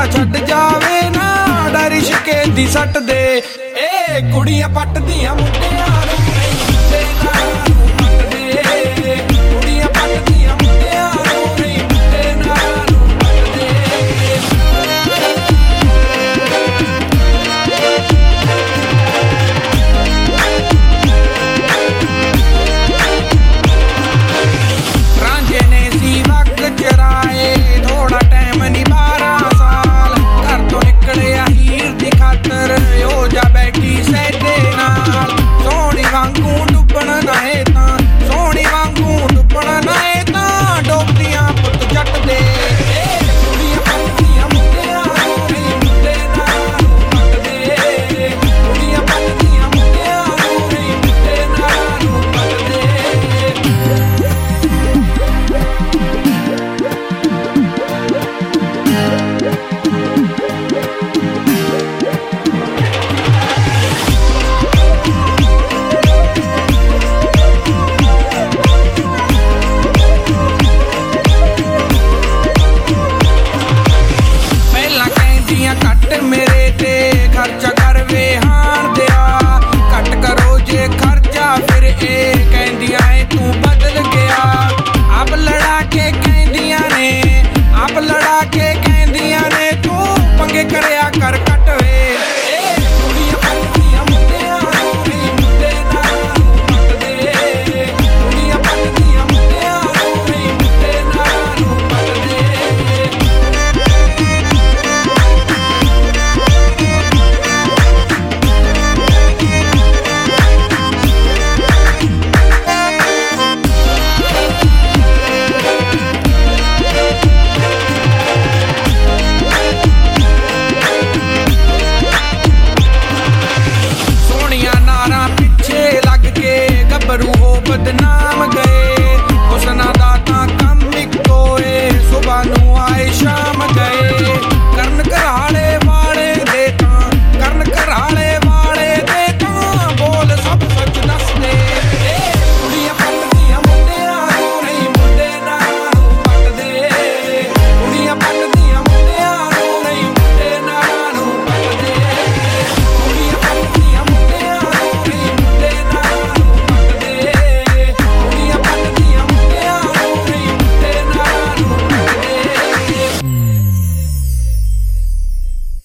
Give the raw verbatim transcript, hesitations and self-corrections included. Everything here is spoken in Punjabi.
ਛੱਡ ਜਾਵੇ ਨਾ ਡਰ ਇਸ਼ਕੇ ਦੀ ਸੱਟ ਦੇ। ਏ ਕੁੜੀਆਂ ਪੱਟਦੀਆਂ ਮੁੰਡਿਆਂ ਨੂੰ ਨਹੀਂ ਮੁੰਡੇ ਨਾਲ ਪੱਟਦੇ, ਕੁੜੀਆਂ ਪੱਟਦੀਆਂ ਮੁੰਡਿਆਂ ਨੂੰ ਨਹੀਂ ਮੁੰਡੇ ਨਾਲ ਪੱਟਦੇ। ਰਾਂਝੇ ਨੇ ਸੀ ਵਕ ਚਰਾਏ ਥੋੜਾ ਟਾਈਮ ਨੀ ਬਾਰਾਂ ਸਾਲ, ਘਰ ਤੋਂ ਨਿਕਲਿਆ ਹੀਰ ਦੀ ਖਾਤਰ ਉਹ ਜਾ ਬੈਠੀ ਸੈਦੇ ਨਾਲ। ਸੋਹਣੀ ਵਾਂਗੂ ਡੁੱਬਣ ਨਾਏ ਤਾਂ, ਸੋਹਣੀ ਵਾਂਗੂ ਡੁੱਬਣ ਨਾਏ ਤਾਂ ਡੋਬਦੀਆਂ ਪੁੱਤ ਜੱਟ ਦੇ। ਕੁੜੀਆਂ ਪੱਟਦੀਆਂ ਮੁੰਡਿਆਂ ਨੂੰ ਨਹੀਂ ਮੁੰਡੇ ਨਾਲ ਪੱਟਦੇ, ਕੁੜੀਆਂ ਪੱਟਦੀਆਂ ਮੁੰਡਿਆਂ ਨੂੰ ਨਹੀਂ ਮੁੰਡੇ ਨਾਲ ਪੱਟਦੇ। ਪਹਿਲਾਂ ਕਹਿੰਦੀਆਂ ਘੱਟ ਮੇਰੇ ਤੇ ਖਰਚਾ ਕਰ ਵੇ ਹਾਣ ਦਿਆ, ਘੱਟ ਕਰੋ ਜੇ ਖਰਚਾ ਫਿਰ ਇਹ ਕਹਿੰਦੀਆਂ ਏ ਤੂੰ ਬਦਲ ਗਿਆ। ਆਪ ਲੜਾ ਕੇ ਕਹਿੰਦੀਆਂ ਨੇ, ਆਪ ਲੜਾ ਕੇ ਕਹਿੰਦੀਆਂ ਨੇ ਤੂੰ ਪੰਗੇ ਕਰਿਆ ਕਰ ਘੱਟ ਵੇ। ਏ ਕੁੜੀਆਂ ਪੱਟਦੀਆਂ ਮੁੰਡਿਆਂ ਨੂੰ ਨਹੀਂ ਮੁੰਡੇ ਨਾਲ ਪੱਟਦੇ, ਕੁੜੀਆਂ ਪੱਟਦੀਆਂ ਮੁੰਡਿਆਂ ਨੂੰ ਨਹੀਂ ਮੁੰਡੇ ਨਾਲ ਪੱਟਦੇ। ਸੋਹਣੀਆਂ ਨਾਰਾਂ ਪਿੱਛੇ ਲੱਗ ਕੇ ਗੱਭਰੂ ਹੋ ਬਦਨਾਮ